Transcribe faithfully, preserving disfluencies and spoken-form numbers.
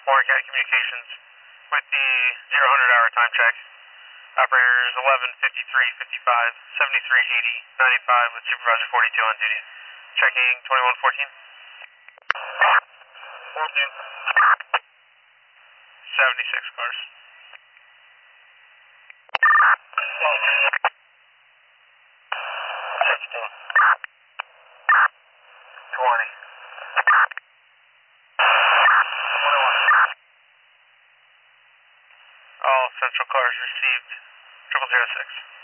Warren County Communications with the zero hundred hour time check. Operators eleven fifty-three fifty-five seventy-three eighty ninety-five with Supervisor forty-two on duty. Checking twenty-one fourteen. fourteen. seventy-six cars. sixteen. twenty. twenty-one. All central cars received triple zero six.